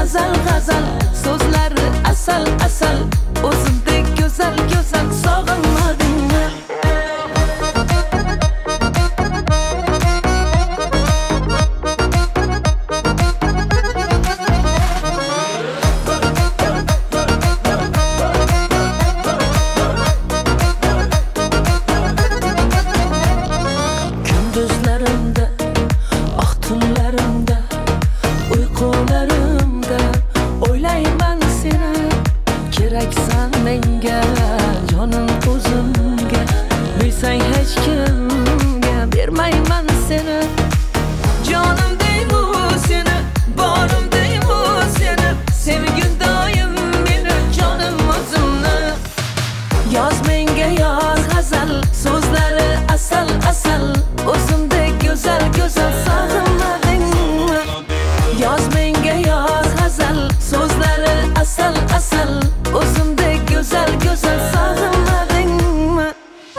g'azal g'azal, so'zlari asal asal, o'zimdek go'zal go'zal sog'inmadingmi? Kunduzlarimda, ah tunlarimda, uyqularimda o'ylayman seni. Keraksan menga, jonim o'zimga, bilsang hech kimga bermayman seni. Jonim deymu seni, borim deymu seni, sevgin doim meni, jonim o'zimni. Yoz menga yoz g'azal, so'zlari asal asal, o'zimdek go'zal go'zal sog'inmadingmi? Yoz menga yoz g'azal, so'zlari asal asal, o'zimdek go'zal go'zal sog'inmadingmi?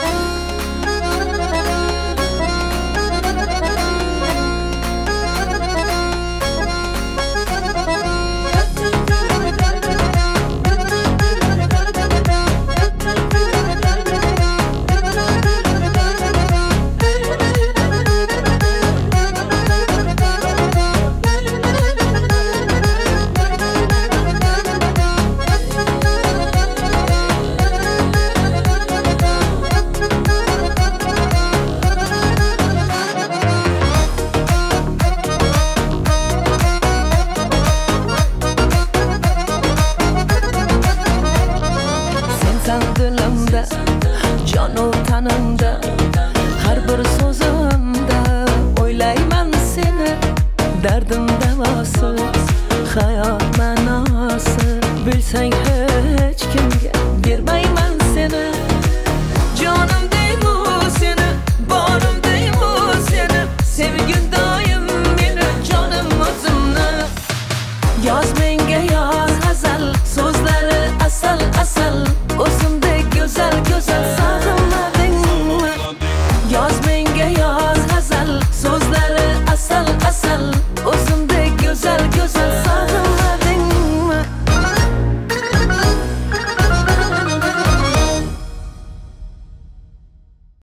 Sensan dilimda, jonu tanimda, har bir so'zimda o'ylayman seni. Dardim davosi, hayot ma'nosi, bilsang hech kimga bermayman seni. Jonim deymu seni, borim deymu seni, sevgin doim meni, jonim o'zimni. Yoz